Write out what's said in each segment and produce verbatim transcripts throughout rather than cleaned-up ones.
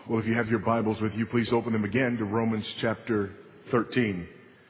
Well, if you have your Bibles with you, please open them again to Romans chapter thirteen.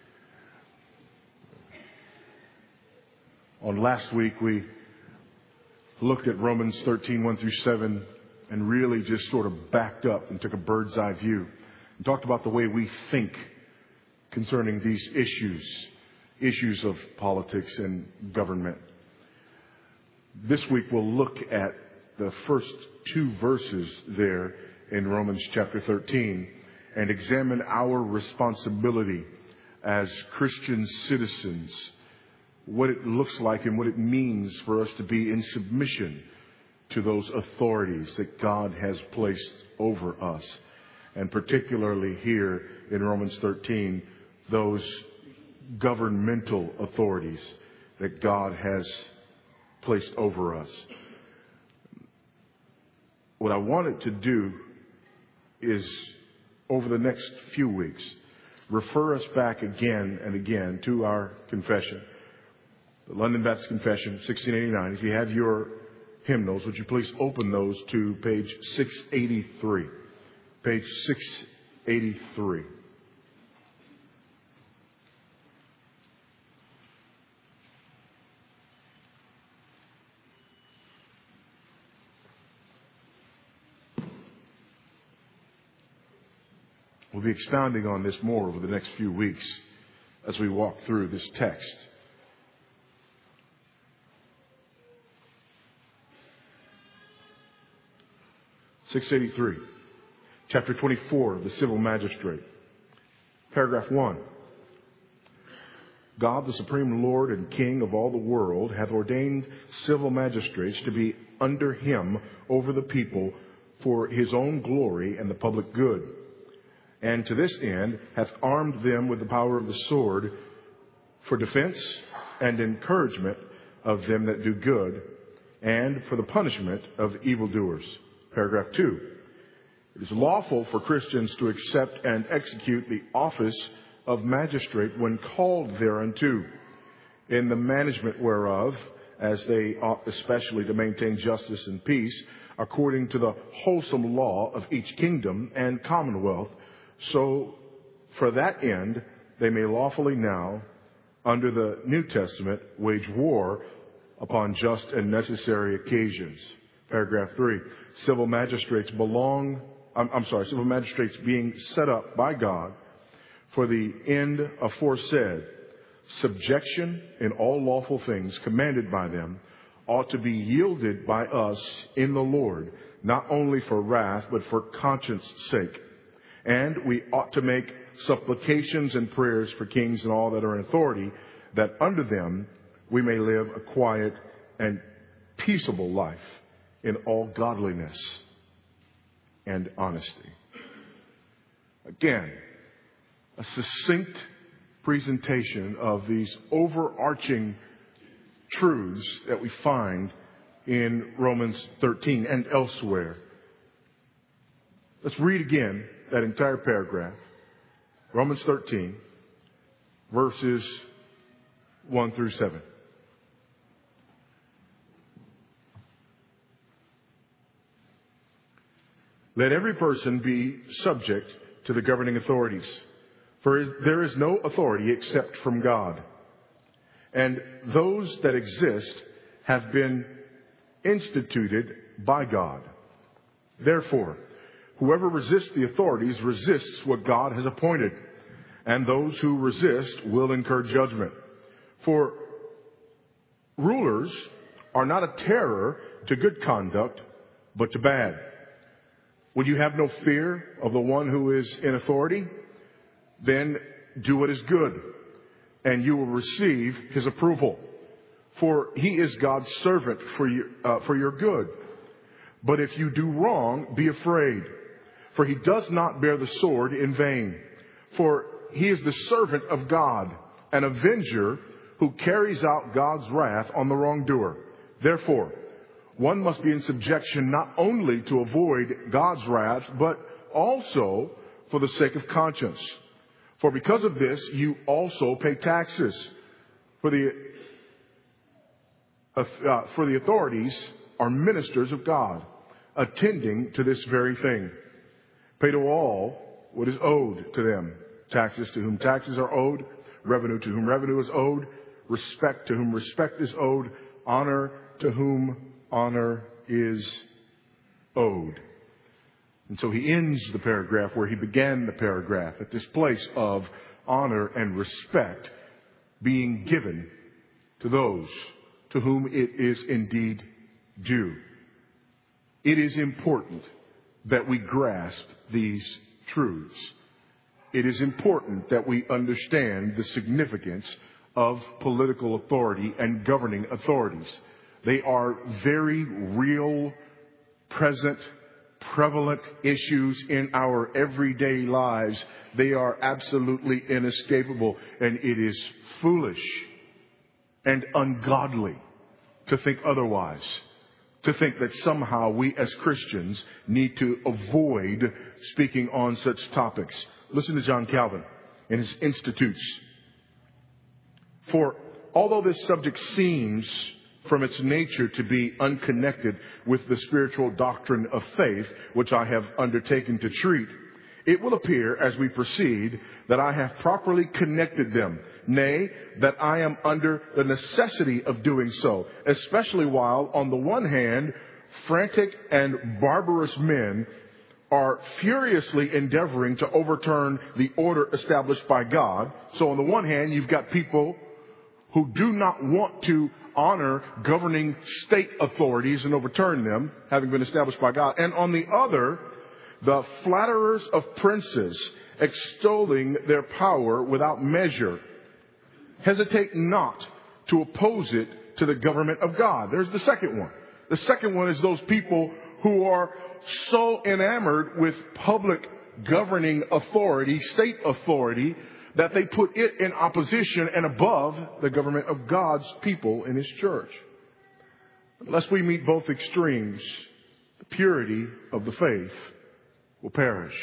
On last week, we looked at Romans thirteen, one through seven, and really just sort of backed up and took a bird's eye view and talked about the way we think concerning these issues, issues of politics and government. This week, we'll look at the first two verses there in Romans chapter thirteen and examine our responsibility as Christian citizens, what it looks like and what it means for us to be in submission to those authorities that God has placed over us. And particularly here in Romans thirteen, those governmental authorities that God has placed over us. What I wanted to do is, over the next few weeks, refer us back again and again to our confession. The London Baptist Confession, sixteen eighty-nine. If you have your hymnals, would you please open those to page six eighty-three. Page six eighty-three. We'll be expounding on this more over the next few weeks as we walk through this text. six eighty-three, chapter twenty-four of the Civil Magistrate, paragraph one. God, the supreme Lord and King of all the world, hath ordained civil magistrates to be under him over the people for his own glory and the public good. And to this end hath armed them with the power of the sword for defense and encouragement of them that do good, and for the punishment of evildoers. Paragraph two. It is lawful for Christians to accept and execute the office of magistrate when called thereunto, in the management whereof, as they ought especially to maintain justice and peace, according to the wholesome law of each kingdom and commonwealth, so for that end they may lawfully now, under the New Testament, wage war upon just and necessary occasions. Paragraph three. Civil magistrates belong, I'm, I'm sorry, civil magistrates being set up by God for the end aforesaid, subjection in all lawful things commanded by them, ought to be yielded by us in the Lord, not only for wrath, but for conscience sake. And we ought to make supplications and prayers for kings and all that are in authority, that under them we may live a quiet and peaceable life in all godliness and honesty. Again, a succinct presentation of these overarching truths that we find in Romans thirteen and elsewhere. Let's read again that entire paragraph. Romans thirteen, verses one through seven. Let every person be subject to the governing authorities, for there is no authority except from God. And those that exist have been instituted by God. Therefore, whoever resists the authorities resists what God has appointed, and those who resist will incur judgment. For rulers are not a terror to good conduct, but to bad. Would you have no fear of the one who is in authority? Then do what is good, and you will receive his approval. For he is God's servant for your, uh, for your good. But if you do wrong, be afraid. For he does not bear the sword in vain. For he is the servant of God, an avenger who carries out God's wrath on the wrongdoer. Therefore, one must be in subjection not only to avoid God's wrath, but also for the sake of conscience. For because of this, you also pay taxes. For the, uh, for the authorities are ministers of God, attending to this very thing. Pay to all what is owed to them. Taxes to whom taxes are owed. Revenue to whom revenue is owed. Respect to whom respect is owed. Honor to whom honor is owed. And so he ends the paragraph where he began the paragraph, at this place of honor and respect being given to those to whom it is indeed due. It is important that we grasp these truths. It is important that we understand the significance of political authority and governing authorities. They are very real, present, prevalent issues in our everyday lives. They are absolutely inescapable, and it is foolish and ungodly to think otherwise. To think that somehow we as Christians need to avoid speaking on such topics. Listen to John Calvin in his Institutes. For although this subject seems from its nature to be unconnected with the spiritual doctrine of faith, which I have undertaken to treat, it will appear as we proceed that I have properly connected them, nay, that I am under the necessity of doing so, especially while, on the one hand, frantic and barbarous men are furiously endeavoring to overturn the order established by God. So on the one hand, you've got people who do not want to honor governing state authorities and overturn them, having been established by God. And on the other, the flatterers of princes, extolling their power without measure, hesitate not to oppose it to the government of God. There's the second one. The second one is those people who are so enamored with public governing authority, state authority, that they put it in opposition and above the government of God's people in His church. Unless we meet both extremes, the purity of the faith will perish.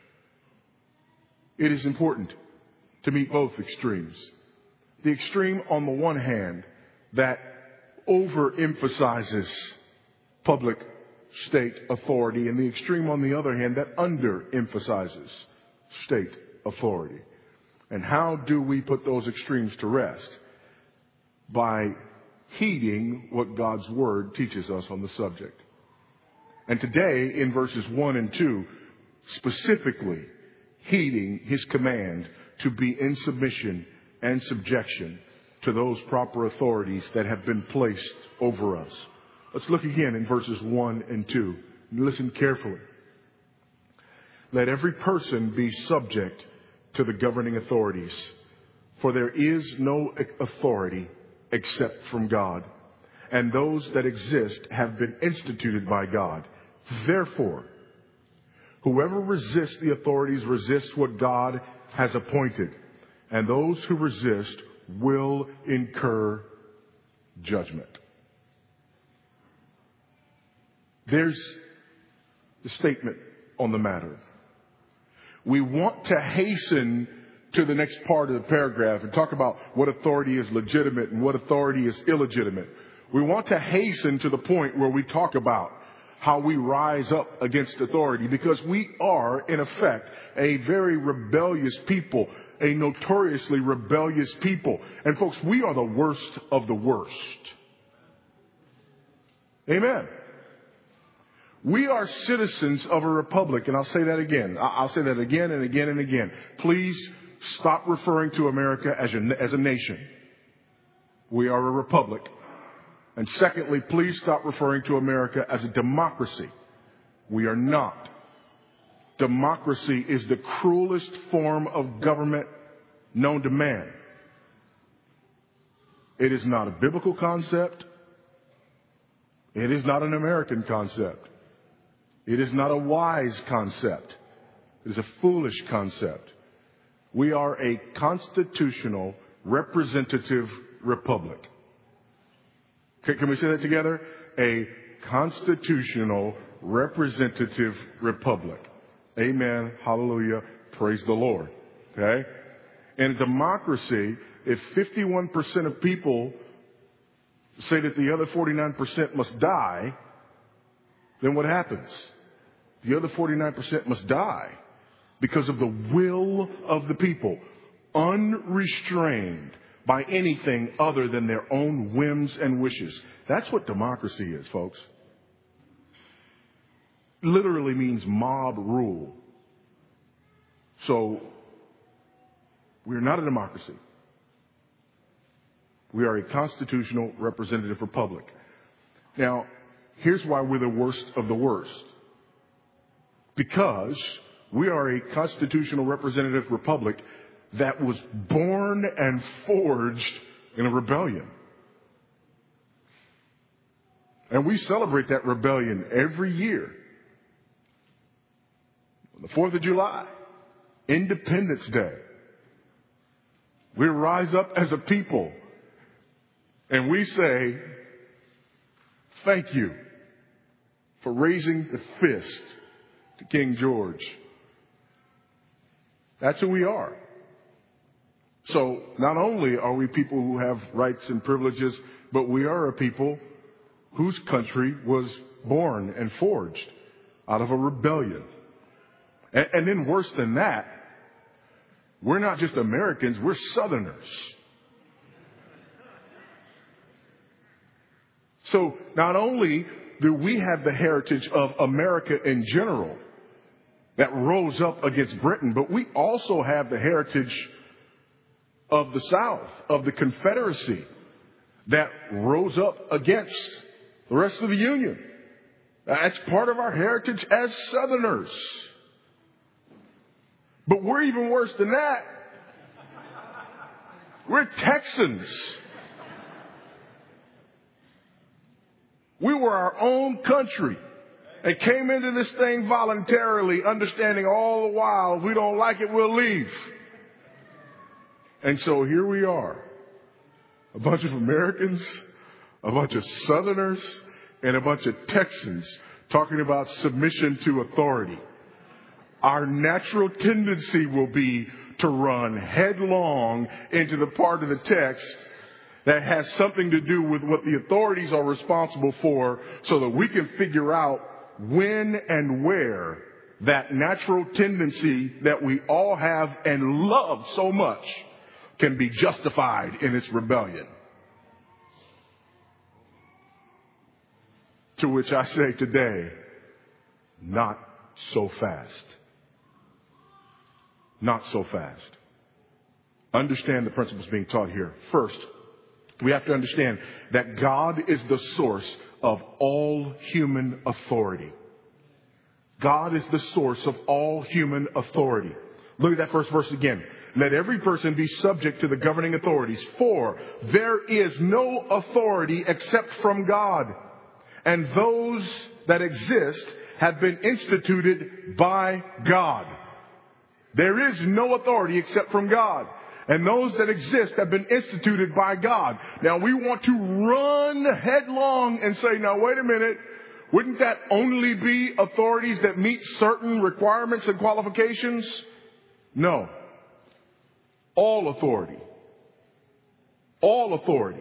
It is important to meet both extremes. The extreme on the one hand that overemphasizes public state authority, and the extreme on the other hand that underemphasizes state authority. And how do we put those extremes to rest? By heeding what God's Word teaches us on the subject. And today, in verses one and two, specifically heeding His command to be in submission and subjection to those proper authorities that have been placed over us. Let's look again in verses one and two. Listen carefully. Let every person be subject to the governing authorities, for there is no authority except from God, and those that exist have been instituted by God. Therefore, whoever resists the authorities resists what God has appointed, and those who resist will incur judgment. There's the statement on the matter. We want to hasten to the next part of the paragraph and talk about what authority is legitimate and what authority is illegitimate. We want to hasten to the point where we talk about how we rise up against authority, because we are, in effect, a very rebellious people, a notoriously rebellious people. And folks, we are the worst of the worst. Amen. We are citizens of a republic, and I'll say that again. I'll say that again and again and again. Please stop referring to America as a, as a nation. We are a republic. And secondly, please stop referring to America as a democracy. We are not. Democracy is the cruelest form of government known to man. It is not a biblical concept. It is not an American concept. It is not a wise concept. It is a foolish concept. We are a constitutional representative republic. Can we say that together? A constitutional representative republic. Amen. Hallelujah. Praise the Lord. Okay? In a democracy, if fifty-one percent of people say that the other forty-nine percent must die, then what happens? The other forty-nine percent must die because of the will of the people, unrestrained by anything other than their own whims and wishes. That's what democracy is, folks. Literally means mob rule. So, we're not a democracy. We are a constitutional representative republic. Now, here's why we're the worst of the worst. Because we are a constitutional representative republic that was born and forged in a rebellion. And we celebrate that rebellion every year. On the fourth of July, Independence Day, we rise up as a people and we say, thank you for raising the fist to King George. That's who we are. So not only are we people who have rights and privileges, but we are a people whose country was born and forged out of a rebellion. And, and then worse than that, we're not just Americans, we're Southerners. So not only do we have the heritage of America in general that rose up against Britain, but we also have the heritage of the South, of the Confederacy, that rose up against the rest of the Union. That's part of our heritage as Southerners. But we're even worse than that. We're Texans. We were our own country and came into this thing voluntarily, understanding all the while, if we don't like it, we'll leave. And so here we are, a bunch of Americans, a bunch of Southerners, and a bunch of Texans talking about submission to authority. Our natural tendency will be to run headlong into the part of the text that has something to do with what the authorities are responsible for, so that we can figure out when and where that natural tendency that we all have and love so much can be justified in its rebellion. To which I say today, not so fast. Not so fast. Understand the principles being taught here. First, we have to understand that God is the source of all human authority. God is the source of all human authority. Look at that first verse again. Let every person be subject to the governing authorities, for there is no authority except from God, and those that exist have been instituted by God. There is no authority except from God, and those that exist have been instituted by God. Now we want to run headlong and say, now wait a minute, wouldn't that only be authorities that meet certain requirements and qualifications? No. All authority, all authority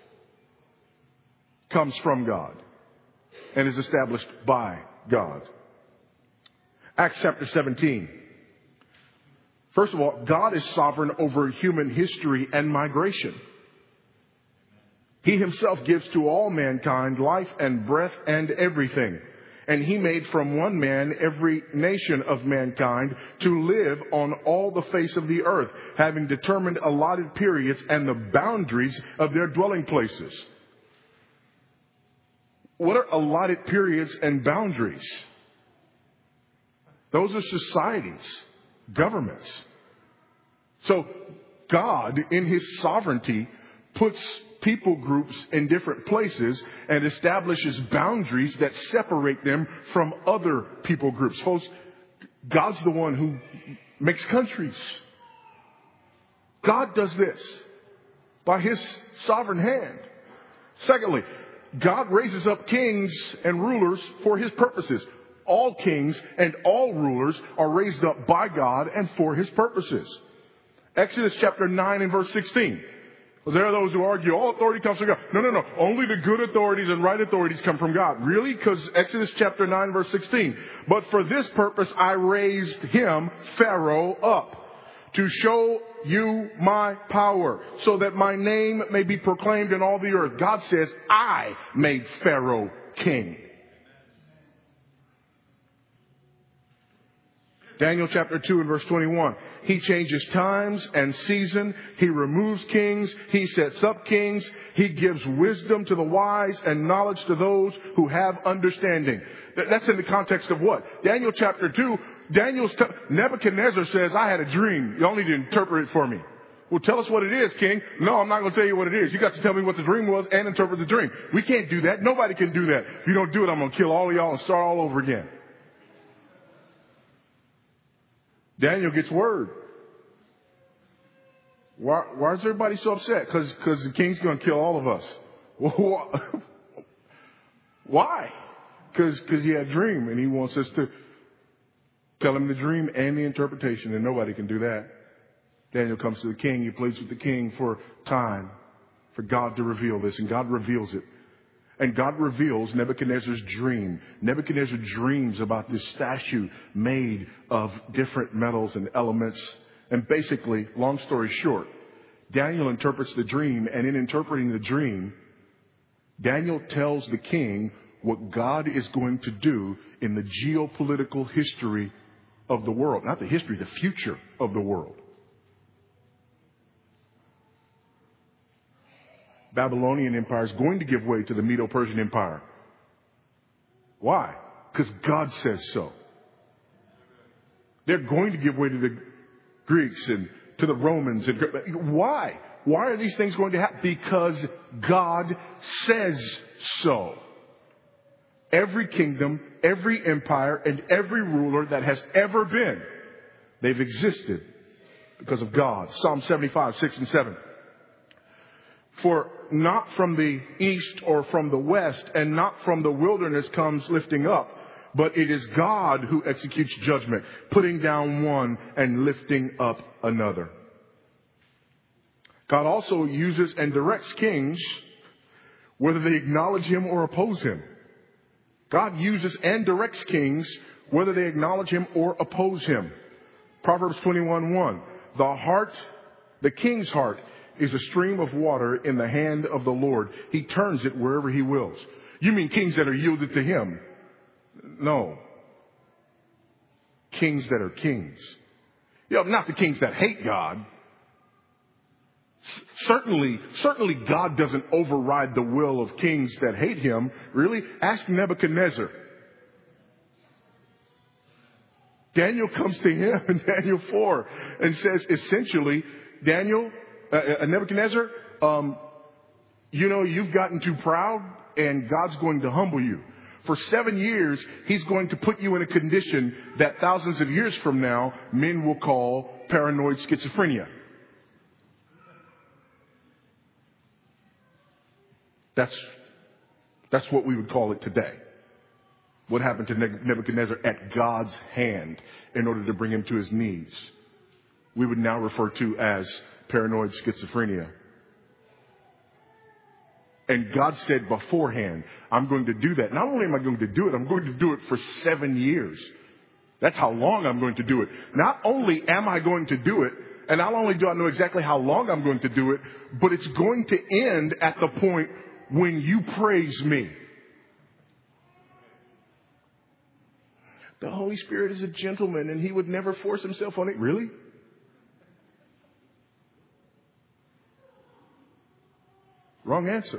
comes from God and is established by God. Acts chapter seventeen. First of all, God is sovereign over human history and migration. He himself gives to all mankind life and breath and everything. And he made from one man every nation of mankind to live on all the face of the earth, having determined allotted periods and the boundaries of their dwelling places. What are allotted periods and boundaries? Those are societies, governments. So God, in his sovereignty, puts people groups in different places and establishes boundaries that separate them from other people groups. Folks, God's the one who makes countries. God does this by his sovereign hand. Secondly, God raises up kings and rulers for his purposes. All kings and all rulers are raised up by God and for his purposes. Exodus chapter nine and verse sixteen. Well, there are those who argue all authority comes from God. No, no, no. Only the good authorities and right authorities come from God. Really? Because Exodus chapter nine, verse sixteen. But for this purpose I raised him, Pharaoh, up to show you my power, so that my name may be proclaimed in all the earth. God says, I made Pharaoh king. Daniel chapter two and verse twenty-one. He changes times and season. He removes kings. He sets up kings. He gives wisdom to the wise and knowledge to those who have understanding. That's in the context of what? Daniel chapter two. Daniel's t- Nebuchadnezzar says, I had a dream. Y'all need to interpret it for me. Well, tell us what it is, king. No, I'm not going to tell you what it is. You got to tell me what the dream was and interpret the dream. We can't do that. Nobody can do that. If you don't do it, I'm going to kill all of y'all and start all over again. Daniel gets word. Why, why is everybody so upset? Because because the king's going to kill all of us. Why? Because because he had a dream and he wants us to tell him the dream and the interpretation, and nobody can do that. Daniel comes to the king. He pleads with the king for time, for God to reveal this, and God reveals it. And God reveals Nebuchadnezzar's dream. Nebuchadnezzar dreams about this statue made of different metals and elements. And basically, long story short, Daniel interprets the dream. And in interpreting the dream, Daniel tells the king what God is going to do in the geopolitical history of the world. Not the history, the future of the world. Babylonian Empire is going to give way to the Medo-Persian Empire. Why? Because God says so. They're going to give way to the Greeks and to the Romans. And why? Why are these things going to happen? Because God says so. Every kingdom, every empire, and every ruler that has ever been, they've existed because of God. Psalm seventy-five, six and seven. For not from the east or from the west and not from the wilderness comes lifting up, but it is God who executes judgment, putting down one and lifting up another. God also uses and directs kings whether they acknowledge him or oppose him. God uses and directs kings whether they acknowledge him or oppose him. Proverbs twenty-one, one. The heart, the king's heart, is a stream of water in the hand of the Lord. He turns it wherever he wills. You mean kings that are yielded to him? No. Kings that are kings. You know, not the kings that hate God. Certainly, certainly God doesn't override the will of kings that hate him. Really? Ask Nebuchadnezzar. Daniel comes to him in Daniel four and says, essentially, Daniel, Uh, Nebuchadnezzar, um, you know, you've gotten too proud and God's going to humble you. For seven years, he's going to put you in a condition that thousands of years from now, men will call paranoid schizophrenia. That's, that's what we would call it today. What happened to Nebuchadnezzar at God's hand in order to bring him to his knees, we would now refer to as paranoid schizophrenia. And God said beforehand, I'm going to do that. Not only am I going to do it, I'm going to do it for seven years. That's how long I'm going to do it. Not only am I going to do it, and not only do I know exactly how long I'm going to do it, but it's going to end at the point when you praise me. The Holy Spirit is a gentleman and he would never force himself on it. Really? Wrong answer.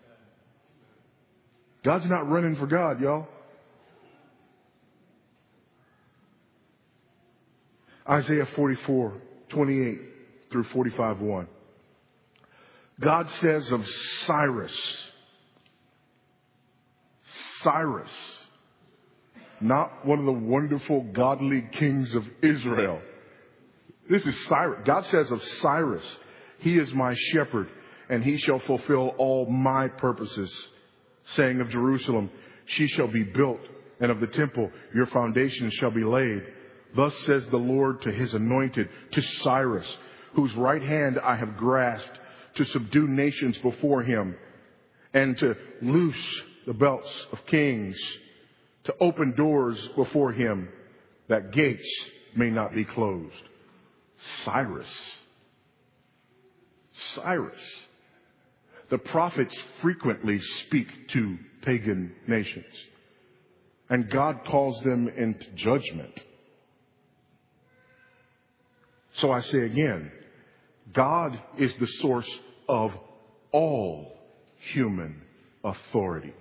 God's not running for God, y'all. Isaiah forty-four, twenty-eight through forty-five, one. God says of Cyrus, Cyrus, not one of the wonderful godly kings of Israel. This is Cyrus. God says of Cyrus, he is my shepherd, and he shall fulfill all my purposes. Saying of Jerusalem, she shall be built, and of the temple, your foundations shall be laid. Thus says the Lord to his anointed, to Cyrus, whose right hand I have grasped, to subdue nations before him and to loose the belts of kings, to open doors before him that gates may not be closed. Cyrus. Cyrus. The prophets frequently speak to pagan nations, and God calls them into judgment. So I say again, God is the source of all human authority.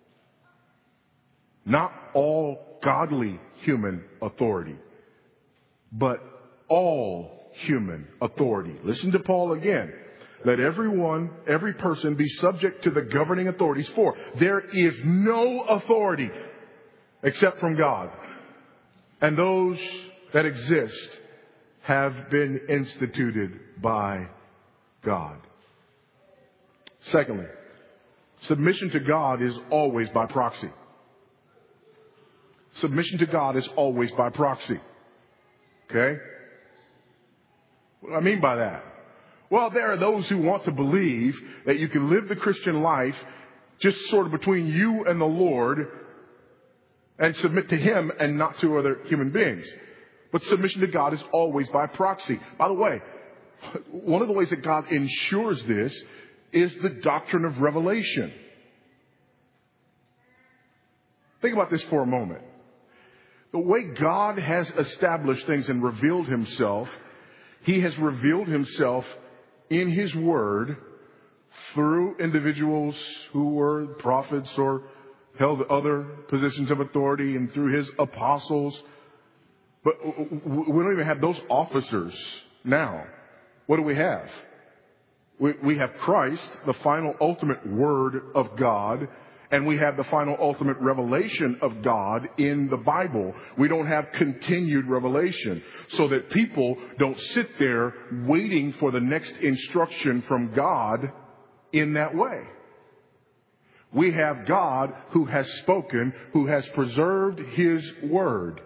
Not all godly human authority, but all human authority. Listen to Paul again. Let everyone, every person be subject to the governing authorities, for there is no authority except from God. And those that exist have been instituted by God. Secondly, submission to God is always by proxy. Submission to God is always by proxy. Okay? What do I mean by that? Well, there are those who want to believe that you can live the Christian life just sort of between you and the Lord and submit to Him and not to other human beings. But submission to God is always by proxy. By the way, one of the ways that God ensures this is the doctrine of revelation. Think about this for a moment. The way God has established things and revealed Himself, He has revealed Himself in His Word through individuals who were prophets or held other positions of authority, and through His apostles. But we don't even have those officers now. What do we have? We, we have Christ, the final ultimate Word of God, and we have the final ultimate revelation of God in the Bible. We don't have continued revelation, so that people don't sit there waiting for the next instruction from God in that way. We have God who has spoken, who has preserved His Word.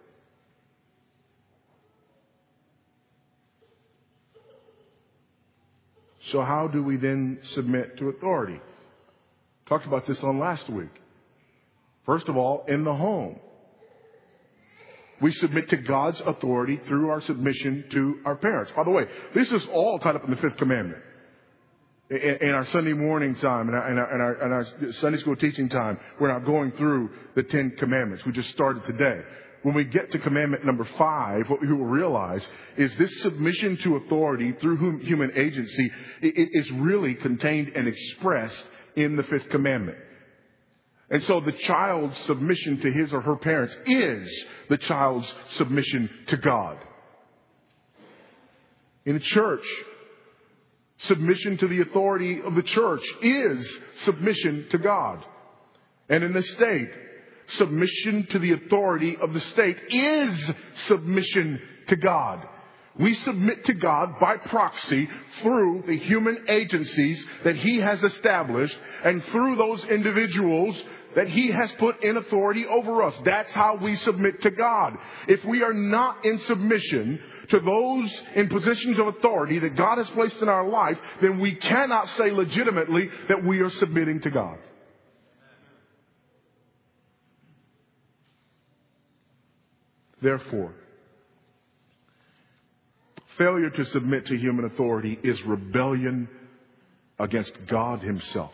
So how do we then submit to authority? Talked about this on last week. First of all, in the home. We submit to God's authority through our submission to our parents. By the way, this is all tied up in the fifth commandment. In, in our Sunday morning time and our, and, our, and, our, and our Sunday school teaching time, we're not going through the Ten Commandments. We just started today. When we get to commandment number five, what we will realize is this submission to authority through whom human agency is really contained and expressed in the fifth commandment. And so the child's submission to his or her parents is the child's submission to God. In the church, submission to the authority of the church is submission to God. And in the state, submission to the authority of the state is submission to God. We submit to God by proxy through the human agencies that He has established and through those individuals that He has put in authority over us. That's how we submit to God. If we are not in submission to those in positions of authority that God has placed in our life, then we cannot say legitimately that we are submitting to God. Therefore, failure to submit to human authority is rebellion against God Himself.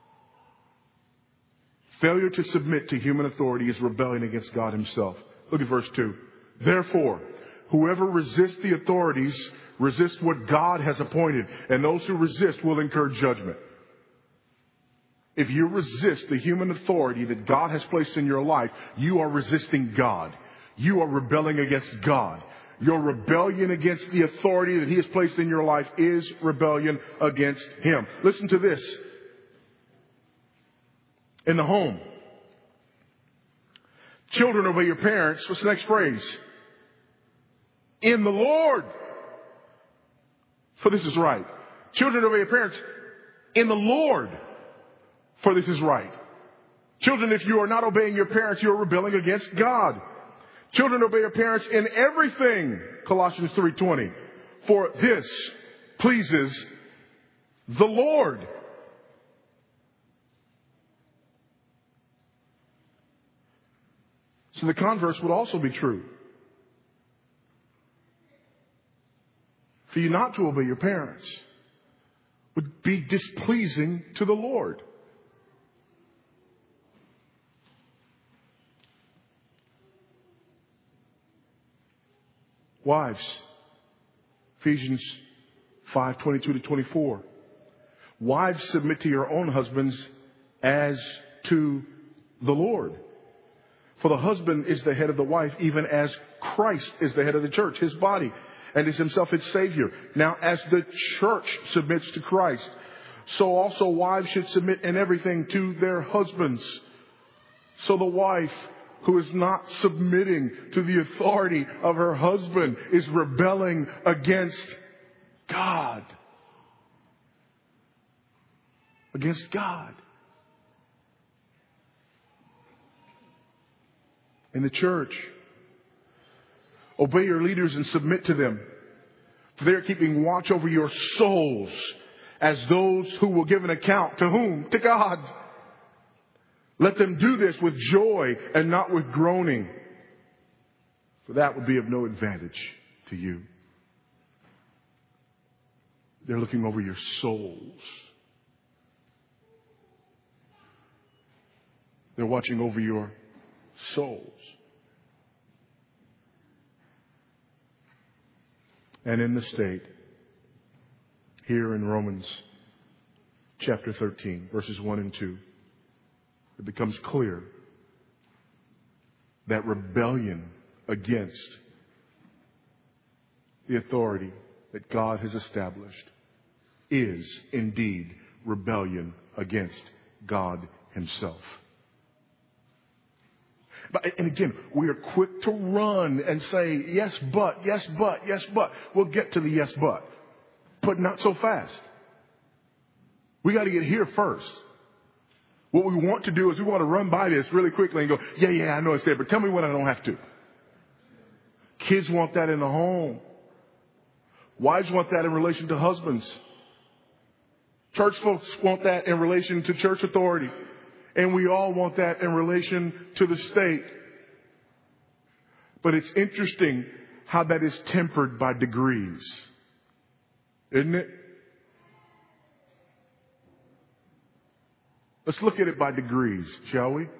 Failure to submit to human authority is rebellion against God Himself. Look at verse two. Therefore, whoever resists the authorities resists what God has appointed, and those who resist will incur judgment. If you resist the human authority that God has placed in your life, you are resisting God. You are rebelling against God. Your rebellion against the authority that He has placed in your life is rebellion against Him. Listen to this. In the home, children, obey your parents. What's the next phrase? In the Lord, for this is right. Children, obey your parents in the Lord, for this is right. Children, if you are not obeying your parents, you are rebelling against God. Children, obey your parents in everything, Colossians three twenty. For this pleases the Lord. So the converse would also be true. For you not to obey your parents would be displeasing to the Lord. Wives, Ephesians five twenty-two to twenty-four. Wives, submit to your own husbands as to the Lord. For the husband is the head of the wife, even as Christ is the head of the church, his body, and is himself its Savior. Now, as the church submits to Christ, so also wives should submit in everything to their husbands. So the wife who is not submitting to the authority of her husband is rebelling against God. Against God. In the church, obey your leaders and submit to them, for they are keeping watch over your souls as those who will give an account to whom? To God. Let them do this with joy and not with groaning, for that would be of no advantage to you. They're looking over your souls. They're watching over your souls. And in the state, here in Romans chapter thirteen, verses one and two, it becomes clear that rebellion against the authority that God has established is indeed rebellion against God himself. But, and again, we are quick to run and say, yes, but, yes, but, yes, but. We'll get to the yes, but. But not so fast. We got to get here first. What we want to do is we want to run by this really quickly and go, yeah, yeah, I know it's there, but tell me when I don't have to. Kids want that in the home. Wives want that in relation to husbands. Church folks want that in relation to church authority. And we all want that in relation to the state. But it's interesting how that is tempered by degrees. Isn't it? Let's look at it by degrees, shall we?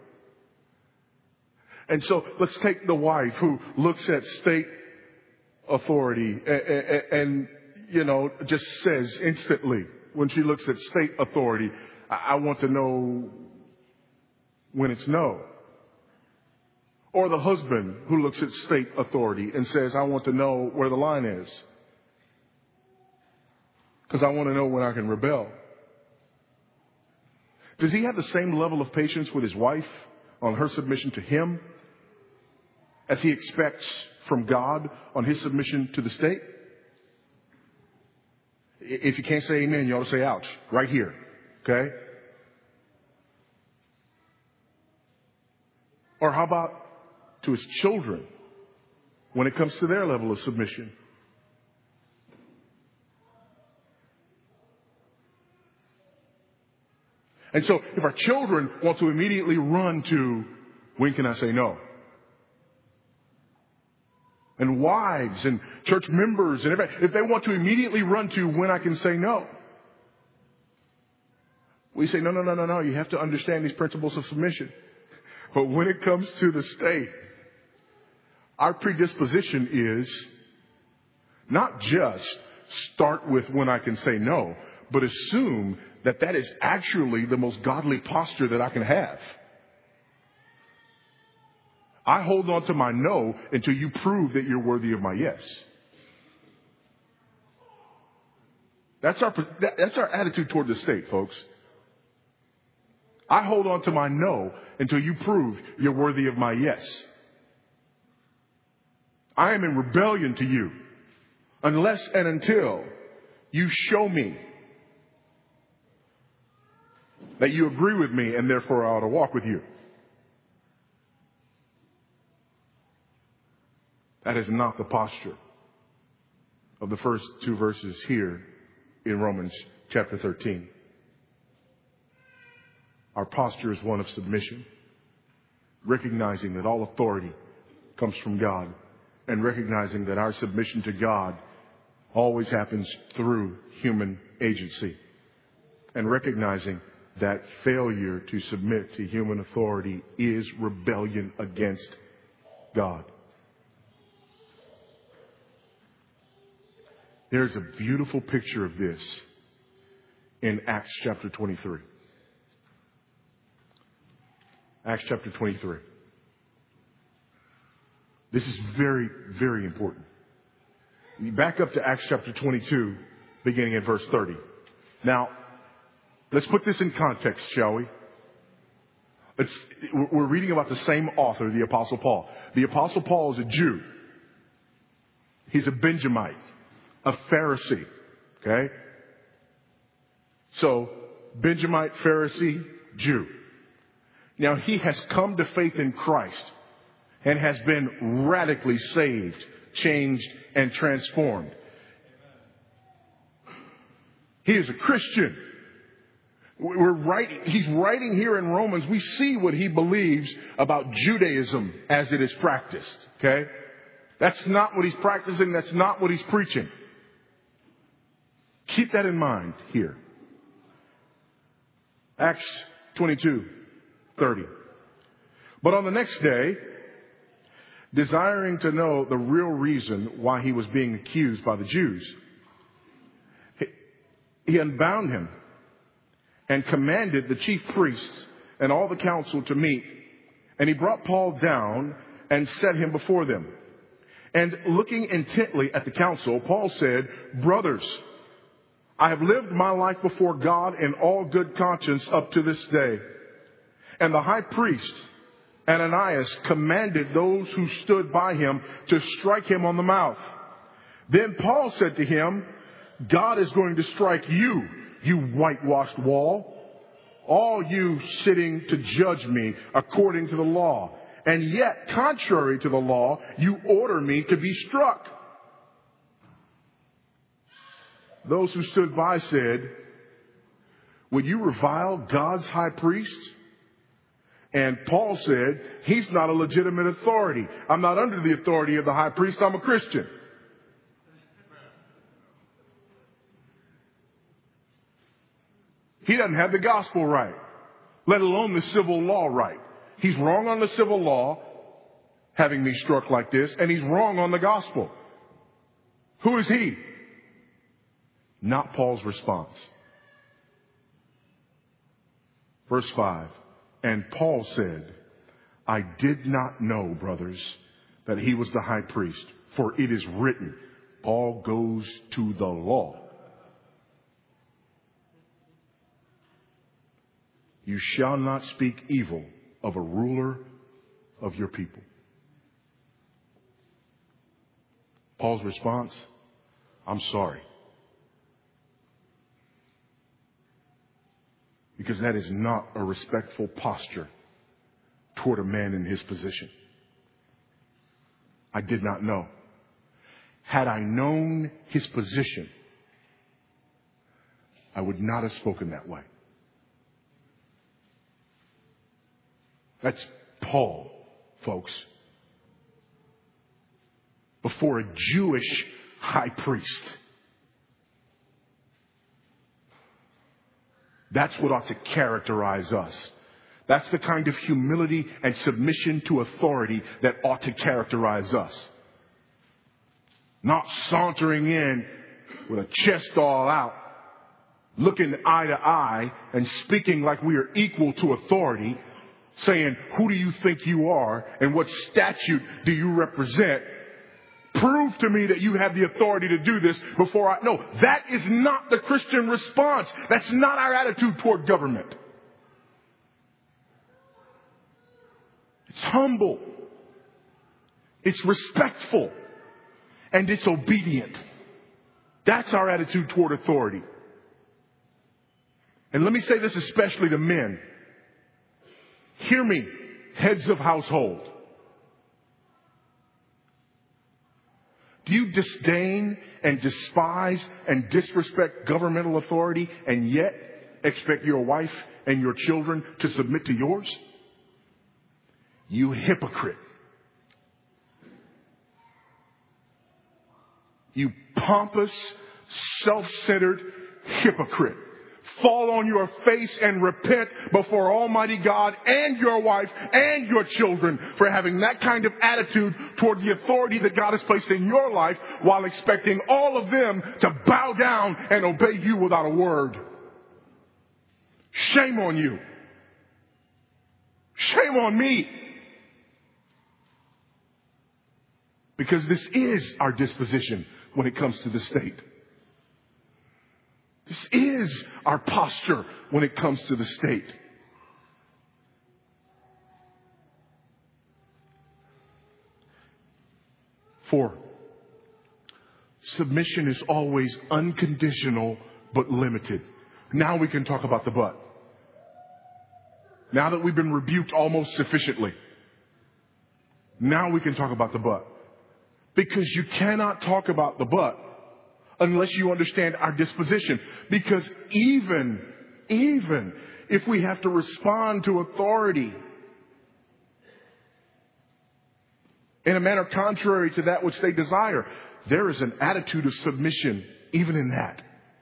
And so let's take the wife who looks at state authority and, and you know, just says instantly when she looks at state authority, I want to know when it's no. Or the husband who looks at state authority and says, I want to know where the line is. Because I want to know when I can rebel. Does he have the same level of patience with his wife on her submission to him as he expects from God on his submission to the state? If you can't say amen, you ought to say ouch right here. Okay? Or how about to his children when it comes to their level of submission? And so if our children want to immediately run to, when can I say no? And wives and church members and everybody, if they want to immediately run to when I can say no, we say, no, no, no, no, no. You have to understand these principles of submission. But when it comes to the state, our predisposition is not just start with when I can say no, but assume that that is actually the most godly posture that I can have. I hold on to my no until you prove that you're worthy of my yes. That's our, that's our attitude toward the state, folks. I hold on to my no until you prove you're worthy of my yes. I am in rebellion to you unless and until you show me that you agree with me and therefore I ought to walk with you. That is not the posture of the first two verses here in Romans chapter thirteen. Our posture is one of submission, recognizing that all authority comes from God, and recognizing that our submission to God always happens through human agency, and recognizing that failure to submit to human authority is rebellion against God. There's a beautiful picture of this in Acts chapter twenty-three. Acts chapter twenty-three. This is very, very important. You back up to Acts chapter twenty-two, beginning at verse thirty. Now, let's put this in context, shall we? It's, we're reading about the same author, the Apostle Paul. The Apostle Paul is a Jew. He's a Benjamite, a Pharisee. Okay? So, Benjamite, Pharisee, Jew. Now, he has come to faith in Christ and has been radically saved, changed, and transformed. He is a Christian. We're writing, he's writing here in Romans. We see what he believes about Judaism as it is practiced. Okay? That's not what he's practicing. That's not what he's preaching. Keep that in mind here. Acts twenty-two, thirty. But on the next day, desiring to know the real reason why he was being accused by the Jews, he unbound him and commanded the chief priests and all the council to meet. And he brought Paul down and set him before them. And looking intently at the council, Paul said, "Brothers, I have lived my life before God in all good conscience up to this day." And the high priest, Ananias, commanded those who stood by him to strike him on the mouth. Then Paul said to him, "God is going to strike you, you whitewashed wall, all you sitting to judge me according to the law. And yet, contrary to the law, you order me to be struck." Those who stood by said, "Would you revile God's high priest?" And Paul said, "He's not a legitimate authority. I'm not under the authority of the high priest. I'm a Christian." He doesn't have the gospel right, let alone the civil law right. He's wrong on the civil law, having me struck like this, and he's wrong on the gospel. Who is he? Not Paul's response. Verse five. And Paul said, "I did not know, brothers, that he was the high priest, for it is written." Paul goes to the law. "You shall not speak evil of a ruler of your people." Paul's response, "I'm sorry." Because that is not a respectful posture toward a man in his position. I did not know. Had I known his position, I would not have spoken that way. That's Paul, folks. Before a Jewish high priest. That's what ought to characterize us. That's the kind of humility and submission to authority that ought to characterize us. Not sauntering in with a chest all out, looking eye to eye and speaking like we are equal to authority, saying, "Who do you think you are and what statute do you represent? Prove to me that you have the authority to do this before I..." No, that is not the Christian response. That's not our attitude toward government. It's humble. It's respectful. And it's obedient. That's our attitude toward authority. And let me say this especially to men. Hear me, heads of household. Do you disdain and despise and disrespect governmental authority and yet expect your wife and your children to submit to yours? You hypocrite. You pompous, self-centered hypocrite. Fall on your face and repent before Almighty God and your wife and your children for having that kind of attitude toward the authority that God has placed in your life while expecting all of them to bow down and obey you without a word. Shame on you. Shame on me. Because this is our disposition when it comes to the state. This is our posture when it comes to the state. Four, submission is always unconditional but limited. Now we can talk about the but. Now that we've been rebuked almost sufficiently, now we can talk about the but. Because you cannot talk about the but unless you understand our disposition. Because even, even if we have to respond to authority in a manner contrary to that which they desire, there is an attitude of submission even in that.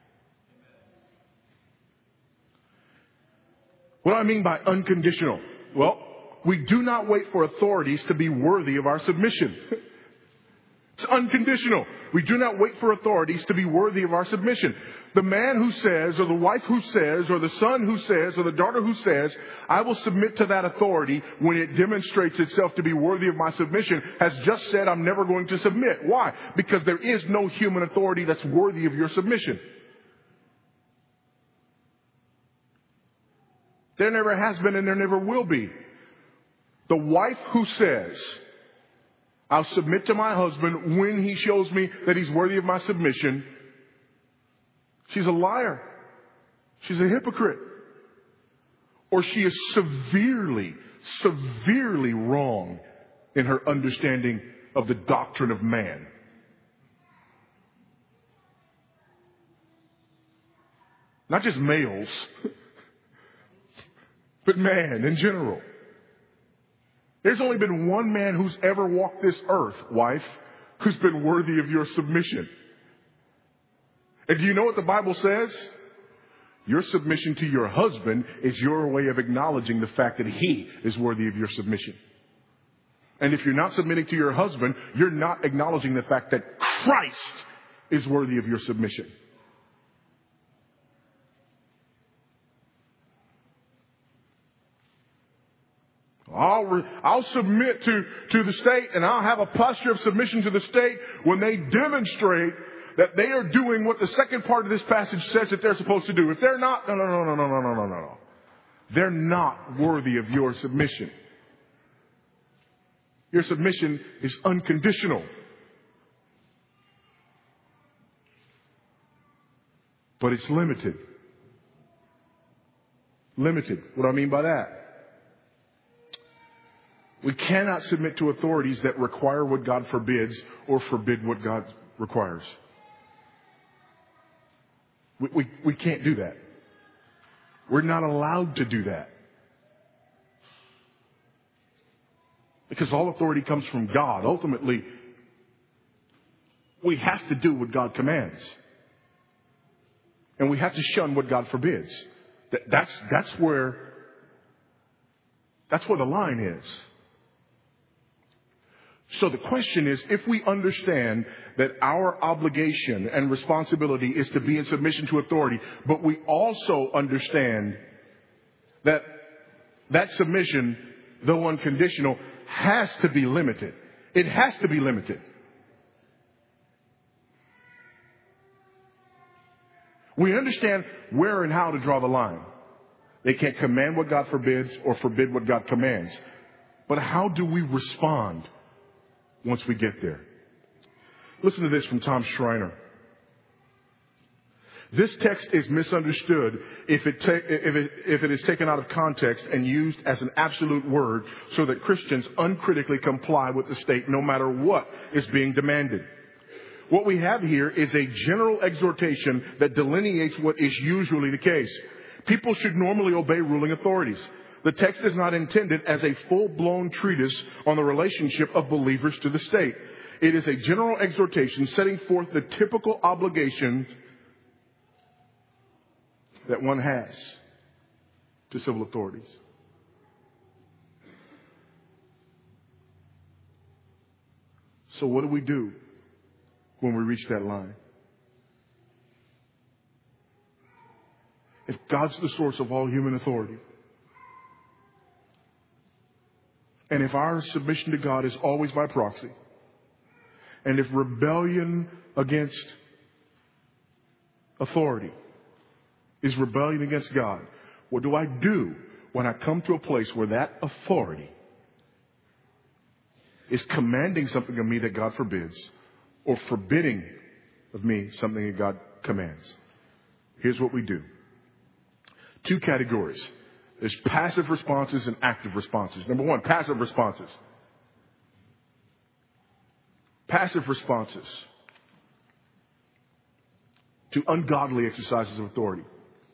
What do I mean by unconditional? Well, we do not wait for authorities to be worthy of our submission. It's unconditional. We do not wait for authorities to be worthy of our submission. The man who says, or the wife who says, or the son who says, or the daughter who says, I will submit to that authority when it demonstrates itself to be worthy of my submission, has just said, I'm never going to submit. Why? Because there is no human authority that's worthy of your submission. There never has been and there never will be. The wife who says, I'll submit to my husband when he shows me that he's worthy of my submission, she's a liar. She's a hypocrite. Or she is severely, severely wrong in her understanding of the doctrine of man. Not just males, but man in general. There's only been one man who's ever walked this earth, wife, who's been worthy of your submission. And do you know what the Bible says? Your submission to your husband is your way of acknowledging the fact that he is worthy of your submission. And if you're not submitting to your husband, you're not acknowledging the fact that Christ is worthy of your submission. I'll, re- I'll submit to, to the state, and I'll have a posture of submission to the state when they demonstrate that they are doing what the second part of this passage says that they're supposed to do. If they're not, no, no, no, no, no, no, no, no, no. They're not worthy of your submission. Your submission is unconditional. But it's limited. Limited. What do I mean by that? We cannot submit to authorities that require what God forbids or forbid what God requires. We, we, we can't do that. We're not allowed to do that. Because all authority comes from God. Ultimately, we have to do what God commands. And we have to shun what God forbids. That, that's, that's where, that's where the line is. So the question is, if we understand that our obligation and responsibility is to be in submission to authority, but we also understand that that submission, though unconditional, has to be limited. It has to be limited. We understand where and how to draw the line. They can't command what God forbids or forbid what God commands. But how do we respond once we get there? Listen to this from Tom Schreiner. This text is misunderstood if it, ta- if, it, if it is taken out of context and used as an absolute word so that Christians uncritically comply with the state no matter what is being demanded. what we have here is a general exhortation that delineates what is usually the case. People should normally obey ruling authorities. The text is not intended as a full-blown treatise on the relationship of believers to the state. It is a general exhortation setting forth the typical obligation that one has to civil authorities. So what do we do when we reach that line? If God's the source of all human authority, and if our submission to God is always by proxy, and if rebellion against authority is rebellion against God, what do I do when I come to a place where that authority is commanding something of me that God forbids, or forbidding of me something that God commands? Here's what we do. Two categories. There's passive responses and active responses. Number one, passive responses. Passive responses to ungodly exercises of authority.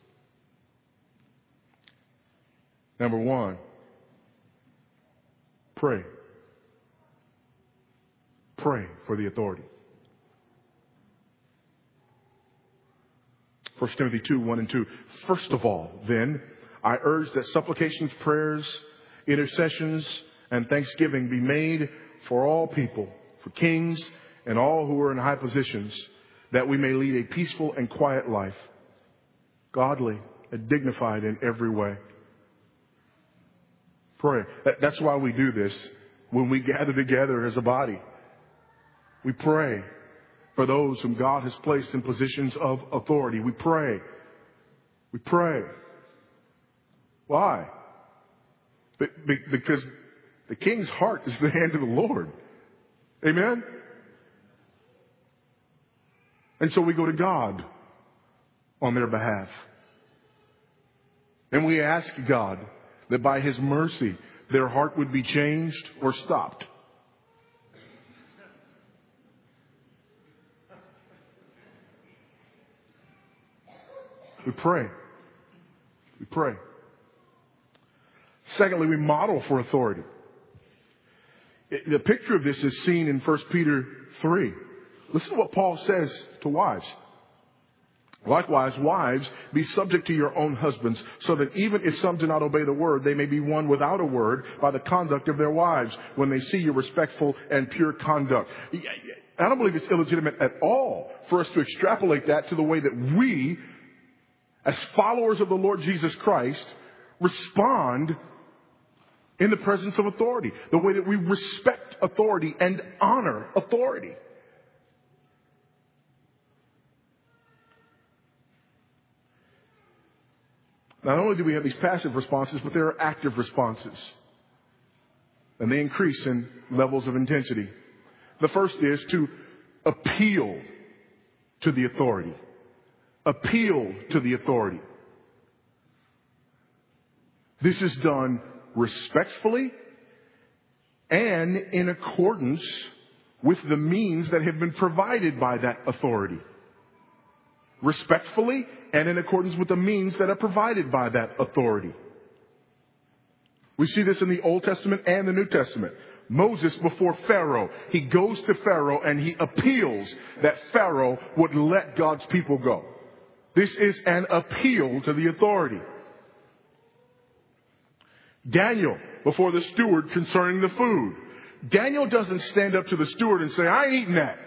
Number one, pray. Pray for the authority. First Timothy two, one and two. First of all, then, I urge that supplications, prayers, intercessions, and thanksgiving be made for all people, for kings and all who are in high positions, that we may lead a peaceful and quiet life, godly and dignified in every way. Pray. That's why we do this when we gather together as a body. We pray for those whom God has placed in positions of authority. We pray. We pray. Why? Because the king's heart is the hand of the Lord. Amen? And so we go to God on their behalf. And we ask God that by His mercy, their heart would be changed or stopped. We pray. We pray. Secondly, we model for authority. The picture of this is seen in First Peter three. Listen to what Paul says to wives. Likewise, wives, be subject to your own husbands, so that even if some do not obey the word, they may be won without a word by the conduct of their wives, when they see your respectful and pure conduct. I don't believe it's illegitimate at all for us to extrapolate that to the way that we, as followers of the Lord Jesus Christ, respond in the presence of authority. The way that we respect authority and honor authority. Not only do we have these passive responses, but there are active responses. And they increase in levels of intensity. The first is to appeal to the authority. Appeal to the authority. This is done respectfully and in accordance with the means that have been provided by that authority. Respectfully and in accordance with the means that are provided by that authority. We see this in the Old Testament and the New Testament. Moses before Pharaoh, he goes to Pharaoh and he appeals that Pharaoh would let God's people go. This is an appeal to the authority. Daniel before the steward concerning the food. Daniel doesn't stand up to the steward and say, I ain't eating that.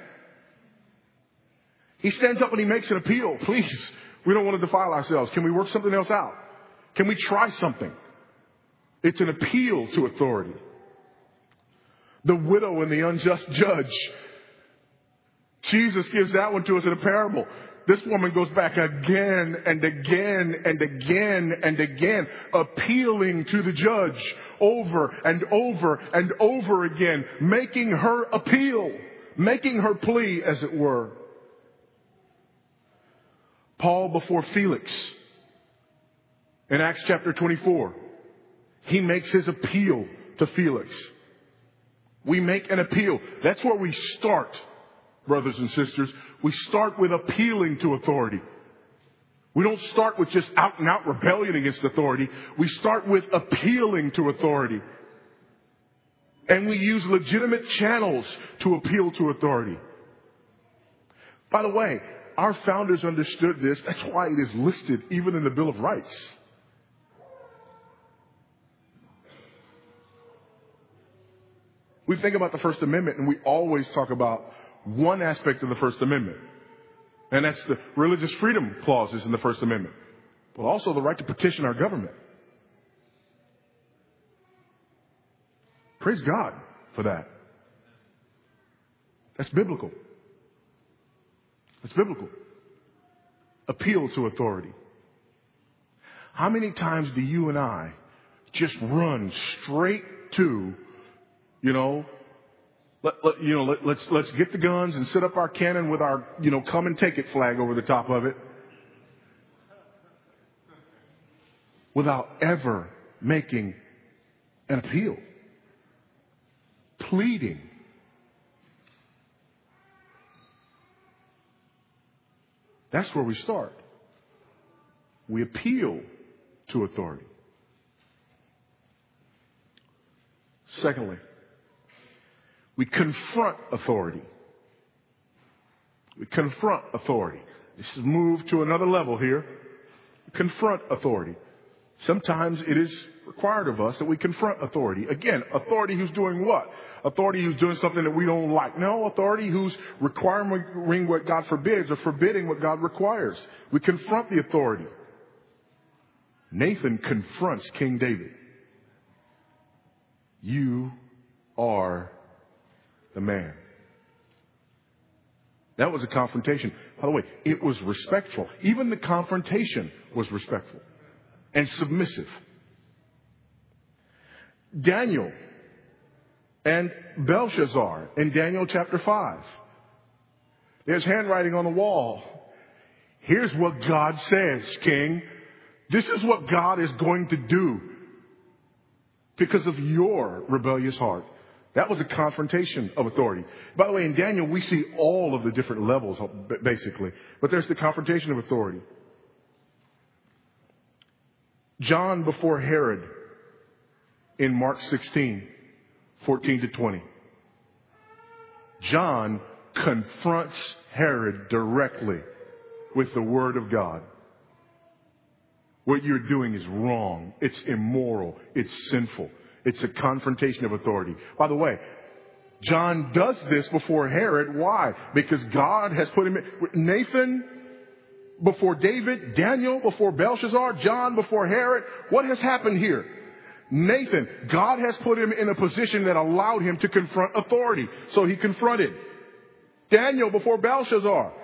He stands up and he makes an appeal. Please, we don't want to defile ourselves. Can we work something else out? Can we try something? It's an appeal to authority. The widow and the unjust judge. Jesus gives that one to us in a parable. This woman goes back again and again and again and again, appealing to the judge over and over and over again, making her appeal, making her plea, as it were. Paul before Felix in Acts chapter twenty-four, he makes his appeal to Felix. We make an appeal. That's where we start brothers and sisters, we start with appealing to authority. We don't start with just out and out rebellion against authority. We start with appealing to authority. And we use legitimate channels to appeal to authority. By the way, our founders understood this. That's why it is listed even in the Bill of Rights. We think about the First Amendment and we always talk about one aspect of the First Amendment. And that's the religious freedom clauses in the First Amendment. But also the right to petition our government. Praise God for that. That's biblical. That's biblical. Appeal to authority. How many times do you and I just run straight to, you know, let, let, you know, let, let's let's get the guns and set up our cannon with our, you know, come and take it flag over the top of it, without ever making an appeal, pleading. That's where we start. We appeal to authority. Secondly, we confront authority. We confront authority. This is moved to another level here. We confront authority. Sometimes it is required of us that we confront authority. Again, authority who's doing what? Authority who's doing something that we don't like. No, authority who's requiring what God forbids or forbidding what God requires. We confront the authority. Nathan confronts King David. You are the man. That was a confrontation. By the way, it was respectful. Even the confrontation was respectful and submissive. Daniel and Belshazzar in Daniel chapter five. There's handwriting on the wall. Here's what God says, King. This is what God is going to do because of your rebellious heart. That was a confrontation of authority. By the way, in Daniel, we see all of the different levels, basically. But there's the confrontation of authority. John before Herod in Mark sixteen, fourteen to twenty. John confronts Herod directly with the word of God. What you're doing is wrong. It's immoral. It's sinful. It's a confrontation of authority. By the way, John does this before Herod. Why? Because God has put him in. Nathan before David, Daniel before Belshazzar, John before Herod. What has happened here? Nathan, God has put him in a position that allowed him to confront authority. So he confronted. Daniel before Belshazzar.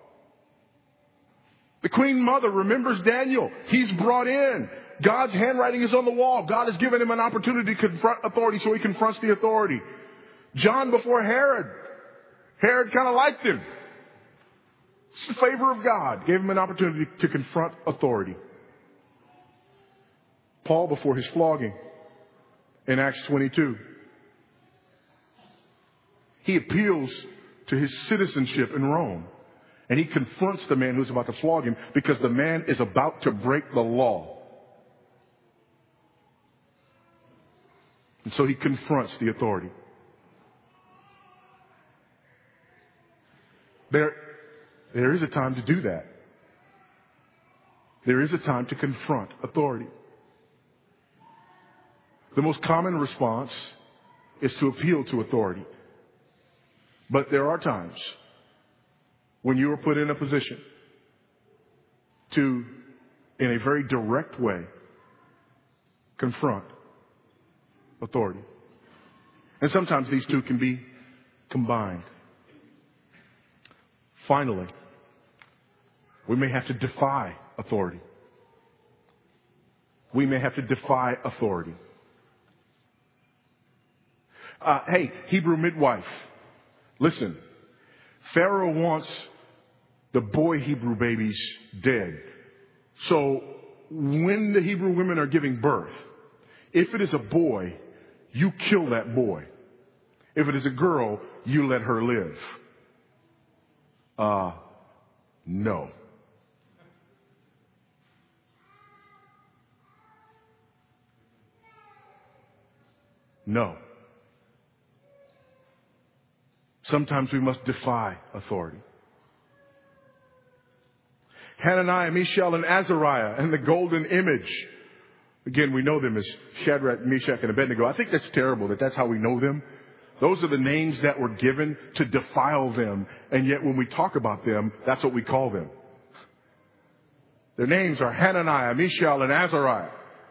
The queen mother remembers Daniel. He's brought in. God's handwriting is on the wall. God has given him an opportunity to confront authority, so he confronts the authority. John before Herod. Herod kind of liked him. It's the favor of God. Gave him an opportunity to confront authority. Paul before his flogging in Acts twenty-two. He appeals to his citizenship in Rome. And he confronts the man who's about to flog him because the man is about to break the law. And so he confronts the authority. There, there is a time to do that. There is a time to confront authority. The most common response is to appeal to authority. But there are times when you are put in a position to, in a very direct way, confront authority. And sometimes these two can be combined. Finally, we may have to defy authority. We may have to defy authority. Uh, hey, Hebrew midwife, listen. Pharaoh wants the boy Hebrew babies dead. So when the Hebrew women are giving birth, if it is a boy, you kill that boy. If it is a girl, you let her live. Uh, no. No. Sometimes we must defy authority. Hananiah, Mishael, and Azariah, and the golden image. Again, we know them as Shadrach, Meshach, and Abednego. I think that's terrible that that's how we know them. Those are the names that were given to defile them. And yet when we talk about them, that's what we call them. Their names are Hananiah, Mishael, and Azariah.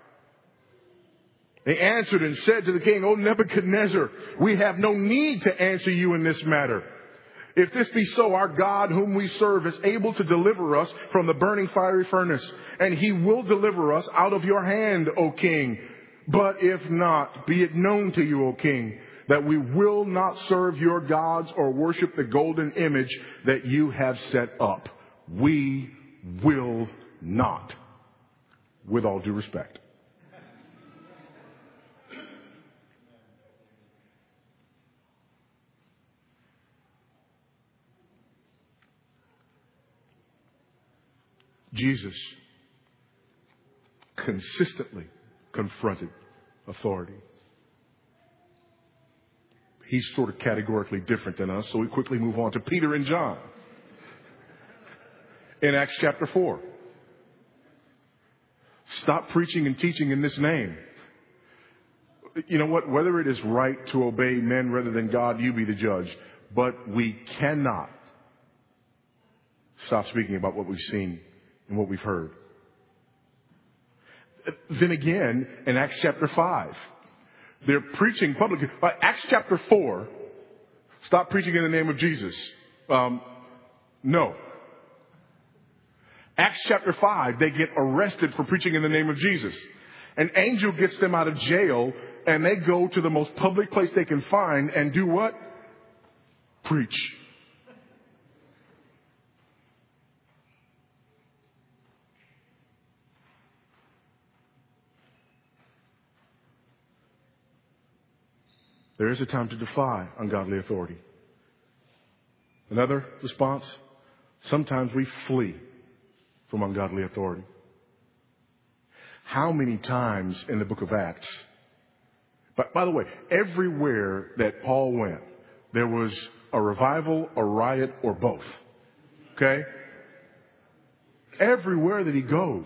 They answered and said to the king, O Nebuchadnezzar, we have no need to answer you in this matter. If this be so, our God whom we serve is able to deliver us from the burning fiery furnace, and he will deliver us out of your hand, O king. But if not, be it known to you, O king, that we will not serve your gods or worship the golden image that you have set up. We will not. With all due respect. Jesus consistently confronted authority. He's sort of categorically different than us, so we quickly move on to Peter and John in Acts chapter four. Stop preaching and teaching in this name. You know what? Whether it is right to obey men rather than God, you be the judge. But we cannot stop speaking about what we've seen and what we've heard. Then again, in Acts chapter five, they're preaching publicly. By Acts chapter four, stop preaching in the name of Jesus. Um, no. Acts chapter five, they get arrested for preaching in the name of Jesus. An angel gets them out of jail, and they go to the most public place they can find and do what? Preach. There is a time to defy ungodly authority. Another response, sometimes we flee from ungodly authority. How many times in the book of Acts, but by the way, everywhere that Paul went, there was a revival, a riot, or both. Okay? Everywhere that he goes.